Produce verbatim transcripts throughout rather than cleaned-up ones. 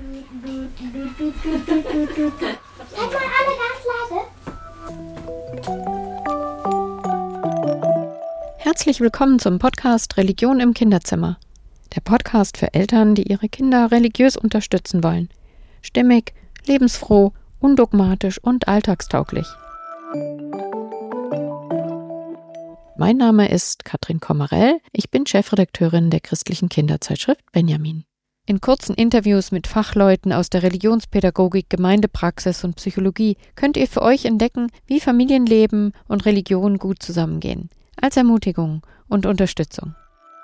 Seid mal alle ganz leise. Herzlich willkommen zum Podcast Religion im Kinderzimmer. Der Podcast für Eltern, die ihre Kinder religiös unterstützen wollen. Stimmig, lebensfroh, undogmatisch und alltagstauglich. Mein Name ist Katrin Kommerell. Ich bin Chefredakteurin der christlichen Kinderzeitschrift Benjamin. In kurzen Interviews mit Fachleuten aus der Religionspädagogik, Gemeindepraxis und Psychologie könnt ihr für euch entdecken, wie Familienleben und Religion gut zusammengehen. Als Ermutigung und Unterstützung.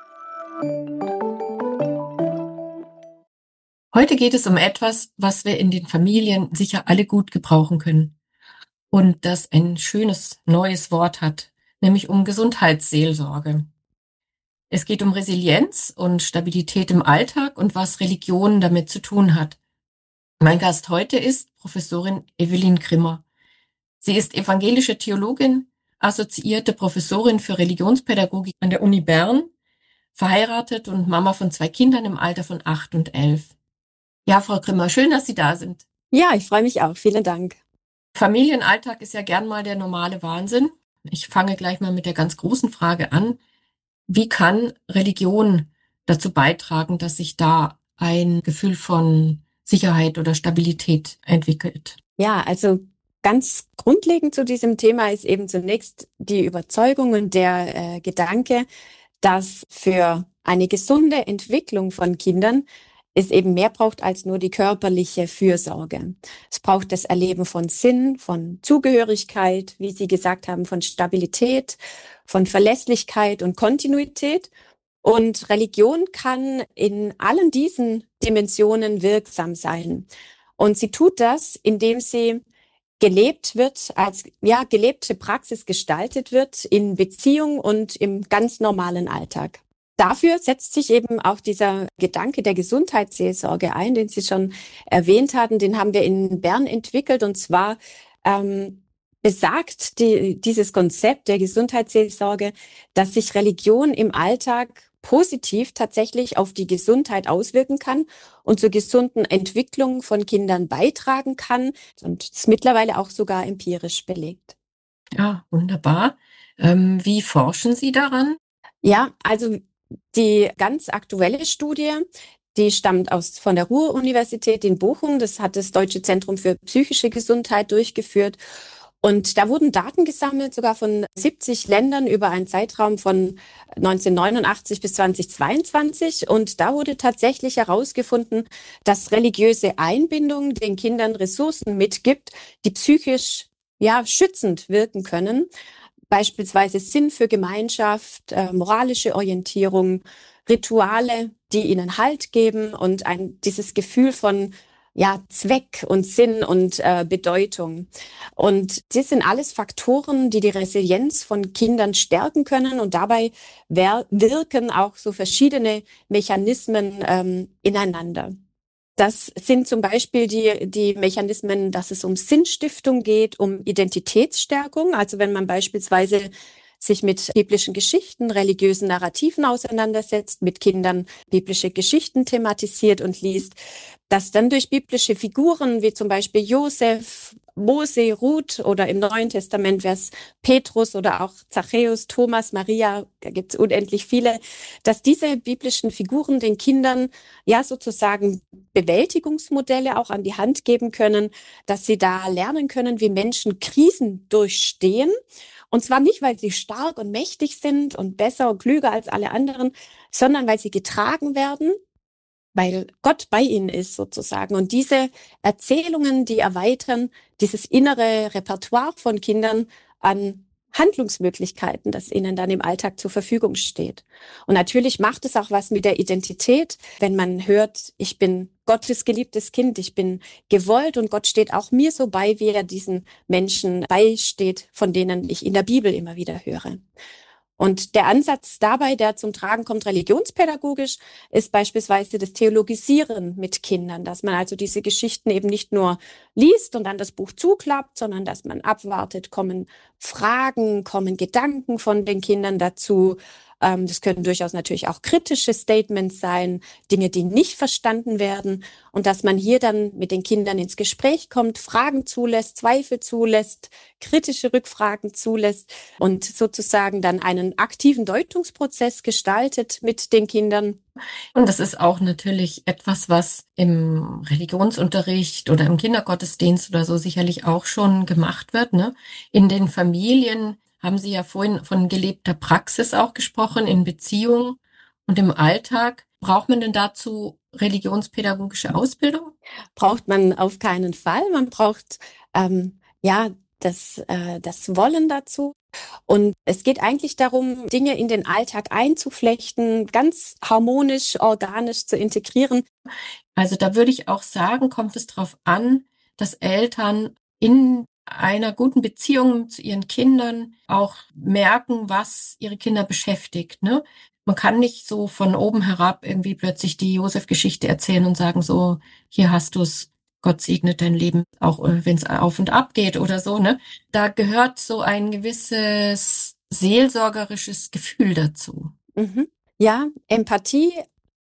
Heute geht es um etwas, was wir in den Familien sicher alle gut gebrauchen können und das ein schönes neues Wort hat, nämlich um Gesundheitsseelsorge. Es geht um Resilienz und Stabilität im Alltag und was Religion damit zu tun hat. Mein Gast heute ist Professorin Evelyn Grimmer. Sie ist evangelische Theologin, assoziierte Professorin für Religionspädagogik an der Uni Bern, verheiratet und Mama von zwei Kindern im Alter von acht und elf. Ja, Frau Grimmer, schön, dass Sie da sind. Ja, ich freue mich auch. Vielen Dank. Familienalltag ist ja gern mal der normale Wahnsinn. Ich fange gleich mal mit der ganz großen Frage an. Wie kann Religion dazu beitragen, dass sich da ein Gefühl von Sicherheit oder Stabilität entwickelt? Ja, also ganz grundlegend zu diesem Thema ist eben zunächst die Überzeugung und der äh, Gedanke, dass für eine gesunde Entwicklung von Kindern es eben mehr braucht als nur die körperliche Fürsorge. Es braucht das Erleben von Sinn, von Zugehörigkeit, wie Sie gesagt haben, von Stabilität, von Verlässlichkeit und Kontinuität. Und Religion kann in allen diesen Dimensionen wirksam sein. Und sie tut das, indem sie gelebt wird, als ja gelebte Praxis gestaltet wird in Beziehung und im ganz normalen Alltag. Dafür setzt sich eben auch dieser Gedanke der Gesundheitsseelsorge ein, den Sie schon erwähnt hatten. Den haben wir in Bern entwickelt, und zwar ähm, besagt die, dieses Konzept der Gesundheitsseelsorge, dass sich Religion im Alltag positiv tatsächlich auf die Gesundheit auswirken kann und zur gesunden Entwicklung von Kindern beitragen kann und ist mittlerweile auch sogar empirisch belegt. Ja, wunderbar. Ähm, wie forschen Sie daran? Ja, also die ganz aktuelle Studie, die stammt aus von der Ruhr-Universität in Bochum. Das hat das Deutsche Zentrum für psychische Gesundheit durchgeführt. Und da wurden Daten gesammelt, sogar von siebzig Ländern über einen Zeitraum von neunzehnhundertneunundachtzig bis zweitausendzweiundzwanzig. Und da wurde tatsächlich herausgefunden, dass religiöse Einbindung den Kindern Ressourcen mitgibt, die psychisch ja schützend wirken können. Beispielsweise Sinn für Gemeinschaft, äh, moralische Orientierung, Rituale, die ihnen Halt geben und ein dieses Gefühl von ja Zweck und Sinn und äh, Bedeutung. Und das sind alles Faktoren, die die Resilienz von Kindern stärken können, und dabei wer- wirken auch so verschiedene Mechanismen ähm, ineinander. Das sind zum Beispiel die, die Mechanismen, dass es um Sinnstiftung geht, um Identitätsstärkung. Also wenn man beispielsweise sich mit biblischen Geschichten, religiösen Narrativen auseinandersetzt, mit Kindern biblische Geschichten thematisiert und liest, dass dann durch biblische Figuren wie zum Beispiel Josef, Mose, Ruth oder im Neuen Testament wäre es Petrus oder auch Zachäus, Thomas, Maria, da gibt es unendlich viele, dass diese biblischen Figuren den Kindern ja sozusagen Bewältigungsmodelle auch an die Hand geben können, dass sie da lernen können, wie Menschen Krisen durchstehen. Und zwar nicht, weil sie stark und mächtig sind und besser und klüger als alle anderen, sondern weil sie getragen werden, weil Gott bei ihnen ist sozusagen. Und diese Erzählungen, die erweitern dieses innere Repertoire von Kindern an Handlungsmöglichkeiten, das ihnen dann im Alltag zur Verfügung steht. Und natürlich macht es auch was mit der Identität, wenn man hört, ich bin Gottes geliebtes Kind, ich bin gewollt und Gott steht auch mir so bei, wie er diesen Menschen beisteht, von denen ich in der Bibel immer wieder höre. Und der Ansatz dabei, der zum Tragen kommt religionspädagogisch, ist beispielsweise das Theologisieren mit Kindern, dass man also diese Geschichten eben nicht nur liest und dann das Buch zuklappt, sondern dass man abwartet, kommen Fragen, kommen Gedanken von den Kindern dazu. Ähm, das können durchaus natürlich auch kritische Statements sein, Dinge, die nicht verstanden werden. Und dass man hier dann mit den Kindern ins Gespräch kommt, Fragen zulässt, Zweifel zulässt, kritische Rückfragen zulässt und sozusagen dann einen aktiven Deutungsprozess gestaltet mit den Kindern. Und das ist auch natürlich etwas, was im Religionsunterricht oder im Kindergottesdienst oder so sicherlich auch schon gemacht wird, ne? In den Familien haben Sie ja vorhin von gelebter Praxis auch gesprochen, in Beziehungen und im Alltag. Braucht man denn dazu religionspädagogische Ausbildung? Braucht man auf keinen Fall. Man braucht ähm, ja das, äh, das Wollen dazu. Und es geht eigentlich darum, Dinge in den Alltag einzuflechten, ganz harmonisch, organisch zu integrieren. Also da würde ich auch sagen, kommt es darauf an, dass Eltern in einer guten Beziehung zu ihren Kindern auch merken, was ihre Kinder beschäftigt, ne? Man kann nicht so von oben herab irgendwie plötzlich die Josef-Geschichte erzählen und sagen so, hier hast du's, Gott segnet dein Leben, auch wenn es auf und ab geht oder so, ne? Da gehört so ein gewisses seelsorgerisches Gefühl dazu. Mhm. Ja, Empathie,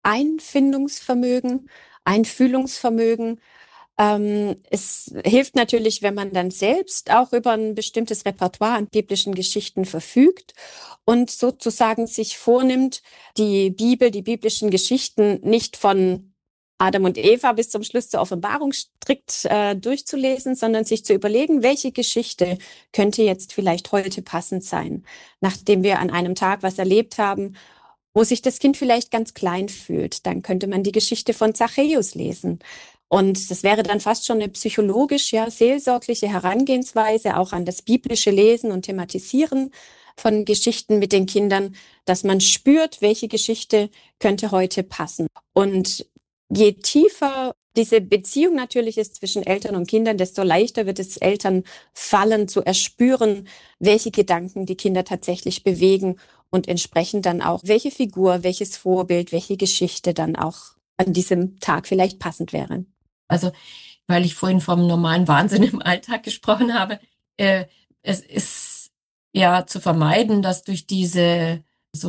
Einfindungsvermögen, Einfühlungsvermögen. Ähm, es hilft natürlich, wenn man dann selbst auch über ein bestimmtes Repertoire an biblischen Geschichten verfügt und sozusagen sich vornimmt, die Bibel, die biblischen Geschichten nicht von Adam und Eva bis zum Schluss zur Offenbarung strikt äh, durchzulesen, sondern sich zu überlegen, welche Geschichte könnte jetzt vielleicht heute passend sein, nachdem wir an einem Tag was erlebt haben, wo sich das Kind vielleicht ganz klein fühlt. Dann könnte man die Geschichte von Zachäus lesen. Und das wäre dann fast schon eine psychologisch, ja, seelsorgliche Herangehensweise auch an das biblische Lesen und Thematisieren von Geschichten mit den Kindern, dass man spürt, welche Geschichte könnte heute passen. Und je tiefer diese Beziehung natürlich ist zwischen Eltern und Kindern, desto leichter wird es Eltern fallen, zu erspüren, welche Gedanken die Kinder tatsächlich bewegen und entsprechend dann auch, welche Figur, welches Vorbild, welche Geschichte dann auch an diesem Tag vielleicht passend wäre. Also, weil ich vorhin vom normalen Wahnsinn im Alltag gesprochen habe, äh, es ist ja zu vermeiden, dass durch diese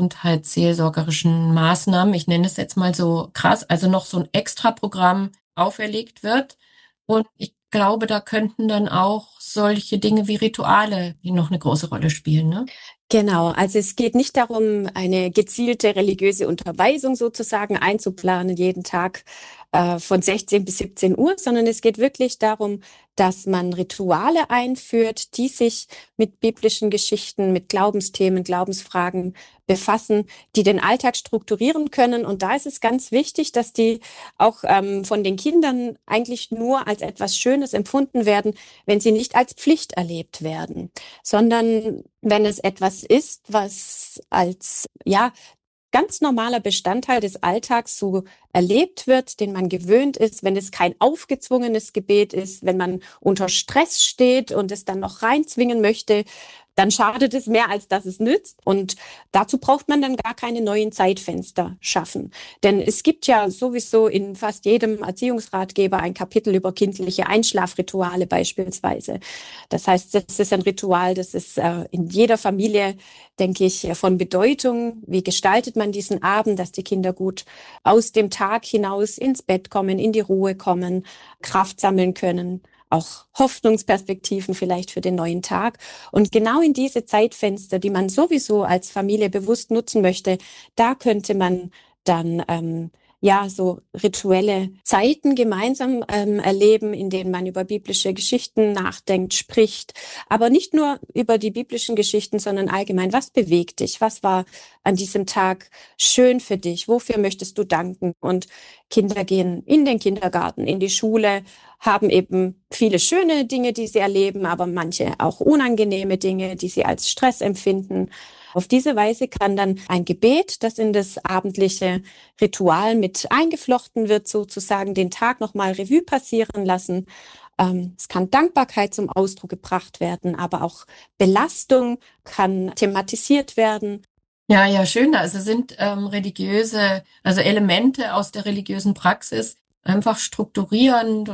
gesundheitsseelsorgerischen Maßnahmen, ich nenne es jetzt mal so krass, also noch so ein Extraprogramm auferlegt wird. Und ich glaube, da könnten dann auch solche Dinge wie Rituale noch eine große Rolle spielen, ne? Genau, also es geht nicht darum, eine gezielte religiöse Unterweisung sozusagen einzuplanen, jeden Tag äh, von sechzehn bis siebzehn Uhr, sondern es geht wirklich darum, dass man Rituale einführt, die sich mit biblischen Geschichten, mit Glaubensthemen, Glaubensfragen befassen, die den Alltag strukturieren können. Und da ist es ganz wichtig, dass die auch ähm, von den Kindern eigentlich nur als etwas Schönes empfunden werden, wenn sie nicht als Pflicht erlebt werden, sondern wenn es etwas ist, was als, ja, ganz normaler Bestandteil des Alltags so erlebt wird, den man gewöhnt ist, wenn es kein aufgezwungenes Gebet ist, wenn man unter Stress steht und es dann noch reinzwingen möchte, dann schadet es mehr, als dass es nützt. Und dazu braucht man dann gar keine neuen Zeitfenster schaffen. Denn es gibt ja sowieso in fast jedem Erziehungsratgeber ein Kapitel über kindliche Einschlafrituale beispielsweise. Das heißt, das ist ein Ritual, das ist äh, in jeder Familie, denke ich, von Bedeutung. Wie gestaltet man diesen Abend, dass die Kinder gut aus dem Tag hinaus ins Bett kommen, in die Ruhe kommen, Kraft sammeln können, auch Hoffnungsperspektiven vielleicht für den neuen Tag. Und genau in diese Zeitfenster, die man sowieso als Familie bewusst nutzen möchte, da könnte man dann ähm, ja so rituelle Zeiten gemeinsam ähm, erleben, in denen man über biblische Geschichten nachdenkt, spricht, aber nicht nur über die biblischen Geschichten, sondern allgemein, was bewegt dich? Was war an diesem Tag schön für dich? Wofür möchtest du danken? Und Kinder gehen in den Kindergarten, in die Schule, haben eben viele schöne Dinge, die sie erleben, aber manche auch unangenehme Dinge, die sie als Stress empfinden. Auf diese Weise kann dann ein Gebet, das in das abendliche Ritual mit eingeflochten wird, sozusagen den Tag nochmal Revue passieren lassen. Ähm, es kann Dankbarkeit zum Ausdruck gebracht werden, aber auch Belastung kann thematisiert werden. Ja, ja, schön. Also sind ähm, religiöse, also Elemente aus der religiösen Praxis einfach strukturierend und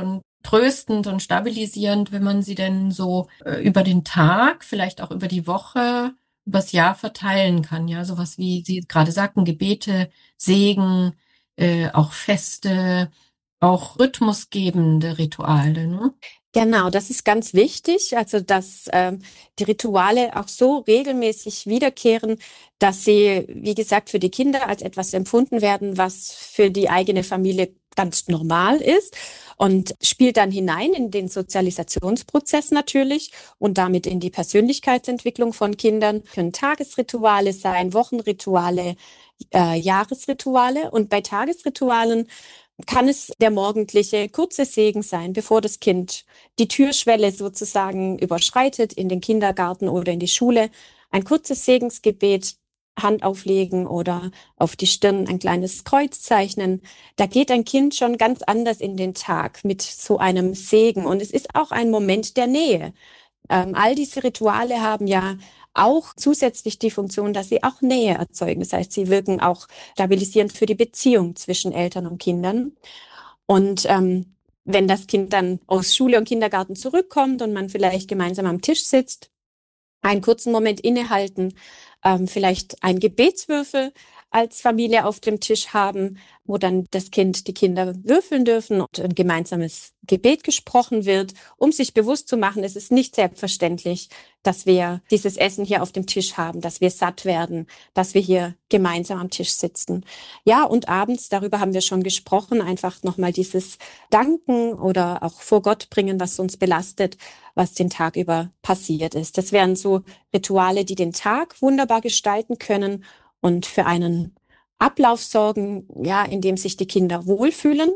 tröstend und stabilisierend, wenn man sie denn so äh, über den Tag, vielleicht auch über die Woche, übers Jahr verteilen kann. Ja, sowas wie Sie gerade sagten, Gebete, Segen, äh, auch Feste, auch rhythmusgebende Rituale, ne? Genau, das ist ganz wichtig, also dass ähm, die Rituale auch so regelmäßig wiederkehren, dass sie, wie gesagt, für die Kinder als etwas empfunden werden, was für die eigene Familie ganz normal ist und spielt dann hinein in den Sozialisationsprozess natürlich und damit in die Persönlichkeitsentwicklung von Kindern. Können Tagesrituale sein, Wochenrituale, äh, Jahresrituale, und bei Tagesritualen kann es der morgendliche kurze Segen sein, bevor das Kind die Türschwelle sozusagen überschreitet in den Kindergarten oder in die Schule. Ein kurzes Segensgebet, Hand auflegen oder auf die Stirn ein kleines Kreuz zeichnen. Da geht ein Kind schon ganz anders in den Tag mit so einem Segen. Und es ist auch ein Moment der Nähe. Ähm, all diese Rituale haben ja auch zusätzlich die Funktion, dass sie auch Nähe erzeugen. Das heißt, sie wirken auch stabilisierend für die Beziehung zwischen Eltern und Kindern. Und ähm, wenn das Kind dann aus Schule und Kindergarten zurückkommt und man vielleicht gemeinsam am Tisch sitzt, einen kurzen Moment innehalten, ähm, vielleicht einen Gebetswürfel als Familie auf dem Tisch haben, wo dann das Kind, die Kinder würfeln dürfen und ein gemeinsames Gebet gesprochen wird, um sich bewusst zu machen, es ist nicht selbstverständlich, dass wir dieses Essen hier auf dem Tisch haben, dass wir satt werden, dass wir hier gemeinsam am Tisch sitzen. Ja, und abends, darüber haben wir schon gesprochen, einfach nochmal dieses Danken oder auch vor Gott bringen, was uns belastet, was den Tag über passiert ist. Das wären so Rituale, die den Tag wunderbar gestalten können und für einen Ablauf sorgen, ja, in dem sich die Kinder wohlfühlen.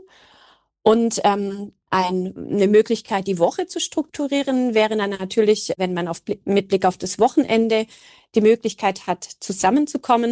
Und ähm, ein, eine Möglichkeit, die Woche zu strukturieren, wäre dann natürlich, wenn man auf, mit Blick auf das Wochenende die Möglichkeit hat, zusammenzukommen.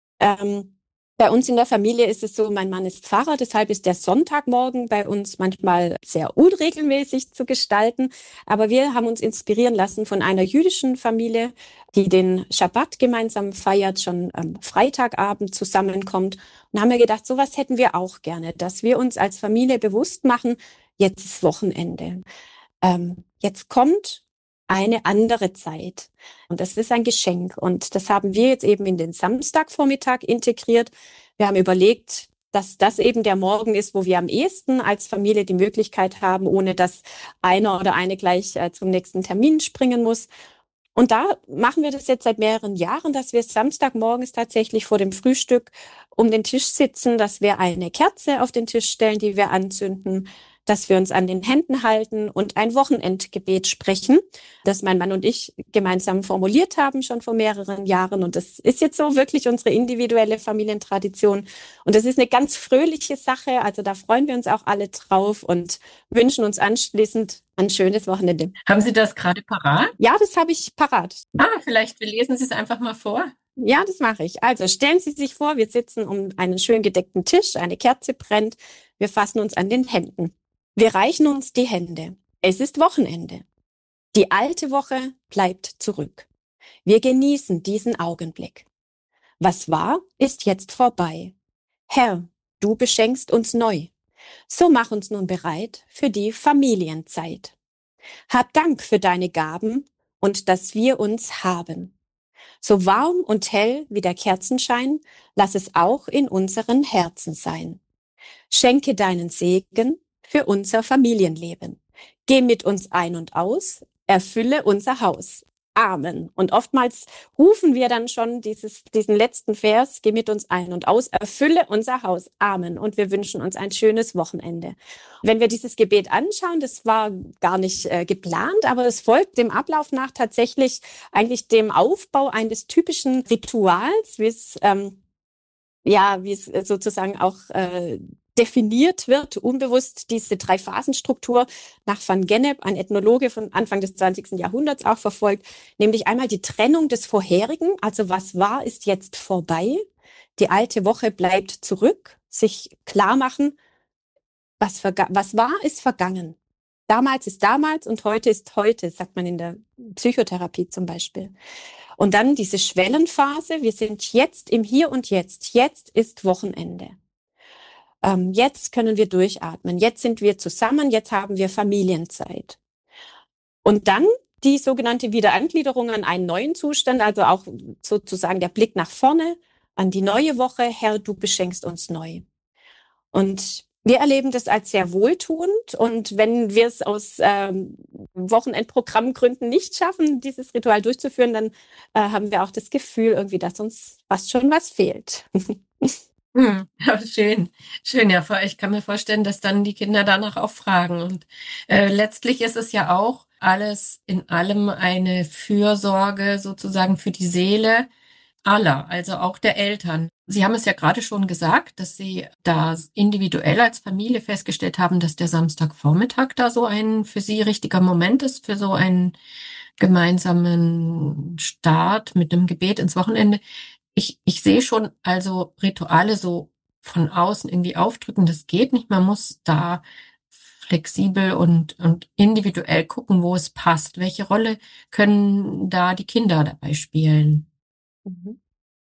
Ähm, bei uns in der Familie ist es so, mein Mann ist Pfarrer, deshalb ist der Sonntagmorgen bei uns manchmal sehr unregelmäßig zu gestalten. Aber wir haben uns inspirieren lassen von einer jüdischen Familie, die den Schabbat gemeinsam feiert, schon am Freitagabend zusammenkommt. Und haben wir gedacht, sowas hätten wir auch gerne, dass wir uns als Familie bewusst machen, jetzt ist Wochenende. Ähm, jetzt kommt eine andere Zeit. Und das ist ein Geschenk. Und das haben wir jetzt eben in den Samstagvormittag integriert. Wir haben überlegt, dass das eben der Morgen ist, wo wir am ehesten als Familie die Möglichkeit haben, ohne dass einer oder eine gleich äh, zum nächsten Termin springen muss. Und da machen wir das jetzt seit mehreren Jahren, dass wir Samstagmorgens tatsächlich vor dem Frühstück um den Tisch sitzen, dass wir eine Kerze auf den Tisch stellen, die wir anzünden, dass wir uns an den Händen halten und ein Wochenendgebet sprechen, das mein Mann und ich gemeinsam formuliert haben, schon vor mehreren Jahren. Und das ist jetzt so wirklich unsere individuelle Familientradition. Und das ist eine ganz fröhliche Sache. Also da freuen wir uns auch alle drauf und wünschen uns anschließend ein schönes Wochenende. Haben Sie das gerade parat? Ja, das habe ich parat. Ah, vielleicht lesen Sie es einfach mal vor. Ja, das mache ich. Also stellen Sie sich vor, wir sitzen um einen schön gedeckten Tisch, eine Kerze brennt, wir fassen uns an den Händen. Wir reichen uns die Hände. Es ist Wochenende. Die alte Woche bleibt zurück. Wir genießen diesen Augenblick. Was war, ist jetzt vorbei. Herr, du beschenkst uns neu. So mach uns nun bereit für die Familienzeit. Hab Dank für deine Gaben und dass wir uns haben. So warm und hell wie der Kerzenschein, lass es auch in unseren Herzen sein. Schenke deinen Segen für unser Familienleben. Geh mit uns ein und aus, erfülle unser Haus. Amen. Und oftmals rufen wir dann schon dieses, diesen letzten Vers, geh mit uns ein und aus, erfülle unser Haus. Amen. Und wir wünschen uns ein schönes Wochenende. Wenn wir dieses Gebet anschauen, das war gar nicht äh, geplant, aber es folgt dem Ablauf nach tatsächlich eigentlich dem Aufbau eines typischen Rituals, wie es, ähm, ja, wie es sozusagen auch äh, definiert wird, unbewusst diese Drei-Phasen-Struktur nach Van Gennep, ein Ethnologe von Anfang des zwanzigsten Jahrhunderts auch verfolgt, nämlich einmal die Trennung des Vorherigen, also was war, ist jetzt vorbei, die alte Woche bleibt zurück, sich klar machen, was, was war, ist vergangen. Damals ist damals und heute ist heute, sagt man in der Psychotherapie zum Beispiel. Und dann diese Schwellenphase, wir sind jetzt im Hier und Jetzt, jetzt ist Wochenende. Ähm, jetzt können wir durchatmen. Jetzt sind wir zusammen. Jetzt haben wir Familienzeit. Und dann die sogenannte Wiederangliederung an einen neuen Zustand, also auch sozusagen der Blick nach vorne, an die neue Woche. Herr, du beschenkst uns neu. Und wir erleben das als sehr wohltuend. Und wenn wir es aus ähm, Wochenendprogrammgründen nicht schaffen, dieses Ritual durchzuführen, dann äh, haben wir auch das Gefühl irgendwie, dass uns fast schon was fehlt. Hm, ja, schön, schön, ja. vor- Ich kann mir vorstellen, dass dann die Kinder danach auch fragen. Und äh, letztlich ist es ja auch alles in allem eine Fürsorge sozusagen für die Seele aller, also auch der Eltern. Sie haben es ja gerade schon gesagt, dass Sie da individuell als Familie festgestellt haben, dass der Samstagvormittag da so ein für Sie richtiger Moment ist, für so einen gemeinsamen Start mit einem Gebet ins Wochenende. Ich, ich sehe schon also Rituale so von außen irgendwie aufdrücken, das geht nicht. Man muss da flexibel und, und individuell gucken, wo es passt. Welche Rolle können da die Kinder dabei spielen? Mhm.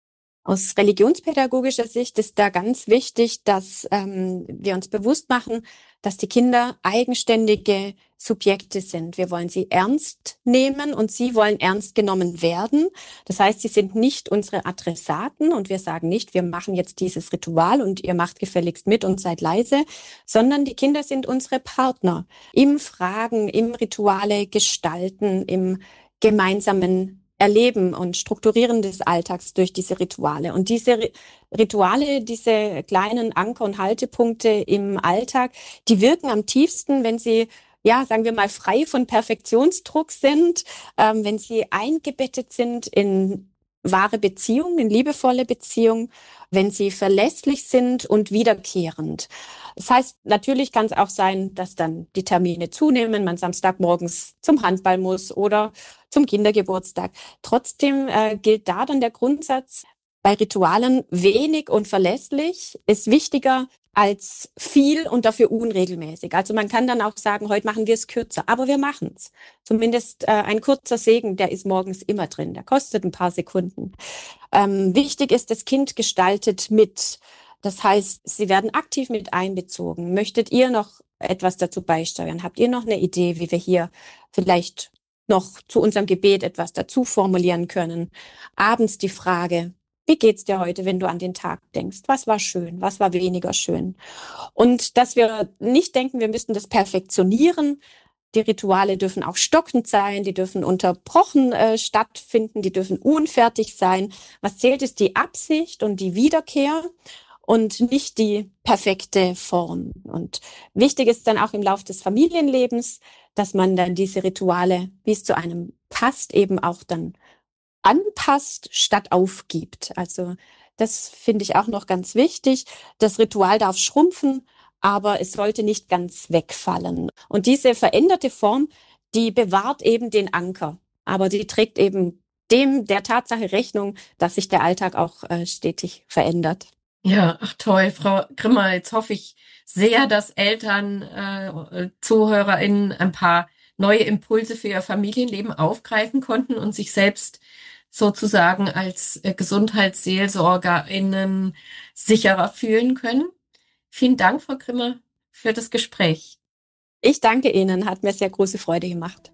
Aus religionspädagogischer Sicht ist da ganz wichtig, dass ähm, wir uns bewusst machen, dass die Kinder eigenständige Subjekte sind. Wir wollen sie ernst nehmen und sie wollen ernst genommen werden. Das heißt, sie sind nicht unsere Adressaten und wir sagen nicht, wir machen jetzt dieses Ritual und ihr macht gefälligst mit und seid leise, sondern die Kinder sind unsere Partner im Fragen, im Rituale gestalten, im gemeinsamen Erleben und Strukturieren des Alltags durch diese Rituale. Und diese Rituale, diese kleinen Anker- und Haltepunkte im Alltag, die wirken am tiefsten, wenn sie, ja, sagen wir mal, frei von Perfektionsdruck sind, ähm, wenn sie eingebettet sind in wahre Beziehungen, in liebevolle Beziehungen, wenn sie verlässlich sind und wiederkehrend. Das heißt, natürlich kann es auch sein, dass dann die Termine zunehmen, man Samstagmorgens zum Handball muss oder zum Kindergeburtstag. Trotzdem äh, gilt da dann der Grundsatz, bei Ritualen wenig und verlässlich ist wichtiger als viel und dafür unregelmäßig. Also man kann dann auch sagen, heute machen wir es kürzer, aber wir machen es. Zumindest äh, ein kurzer Segen, der ist morgens immer drin, der kostet ein paar Sekunden. Ähm, wichtig ist, das Kind gestaltet mit. Das heißt, Sie werden aktiv mit einbezogen. Möchtet ihr noch etwas dazu beisteuern? Habt ihr noch eine Idee, wie wir hier vielleicht noch zu unserem Gebet etwas dazu formulieren können? Abends die Frage, wie geht's dir heute, wenn du an den Tag denkst? Was war schön? Was war weniger schön? Und dass wir nicht denken, wir müssten das perfektionieren. Die Rituale dürfen auch stockend sein, die dürfen unterbrochen äh, stattfinden, die dürfen unfertig sein. Was zählt, ist die Absicht und die Wiederkehr und nicht die perfekte Form. Und wichtig ist dann auch im Lauf des Familienlebens, dass man dann diese Rituale, wie es zu einem passt, eben auch dann anpasst, statt aufgibt. Also das finde ich auch noch ganz wichtig. Das Ritual darf schrumpfen, aber es sollte nicht ganz wegfallen. Und diese veränderte Form, die bewahrt eben den Anker, aber die trägt eben dem der Tatsache Rechnung, dass sich der Alltag auch äh, stetig verändert. Ja, ach toll, Frau Grimmer. Jetzt hoffe ich sehr, dass Eltern, äh, ZuhörerInnen ein paar neue Impulse für ihr Familienleben aufgreifen konnten und sich selbst sozusagen als äh, GesundheitsseelsorgerInnen sicherer fühlen können. Vielen Dank, Frau Grimmer, für das Gespräch. Ich danke Ihnen, hat mir sehr große Freude gemacht.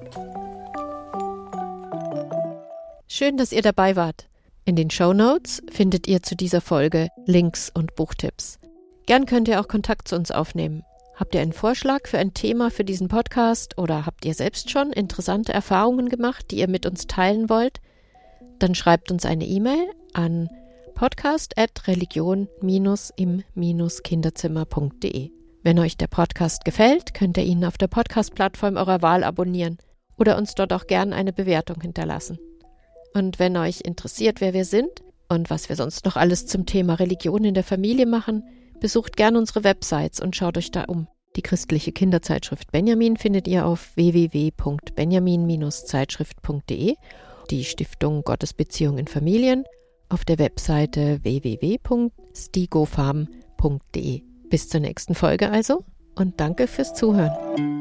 Schön, dass ihr dabei wart. In den Shownotes findet ihr zu dieser Folge Links und Buchtipps. Gern könnt ihr auch Kontakt zu uns aufnehmen. Habt ihr einen Vorschlag für ein Thema für diesen Podcast oder habt ihr selbst schon interessante Erfahrungen gemacht, die ihr mit uns teilen wollt? Dann schreibt uns eine E-Mail an podcast at religion im kinderzimmer punkt de. Wenn euch der Podcast gefällt, könnt ihr ihn auf der Podcast-Plattform eurer Wahl abonnieren oder uns dort auch gern eine Bewertung hinterlassen. Und wenn euch interessiert, wer wir sind und was wir sonst noch alles zum Thema Religion in der Familie machen, besucht gern unsere Websites und schaut euch da um. Die christliche Kinderzeitschrift Benjamin findet ihr auf w w w punkt benjamin Bindestrich zeitschrift punkt de, die Stiftung Gottesbeziehung in Familien auf der Webseite w w w punkt stigofarm punkt de. Bis zur nächsten Folge also und danke fürs Zuhören.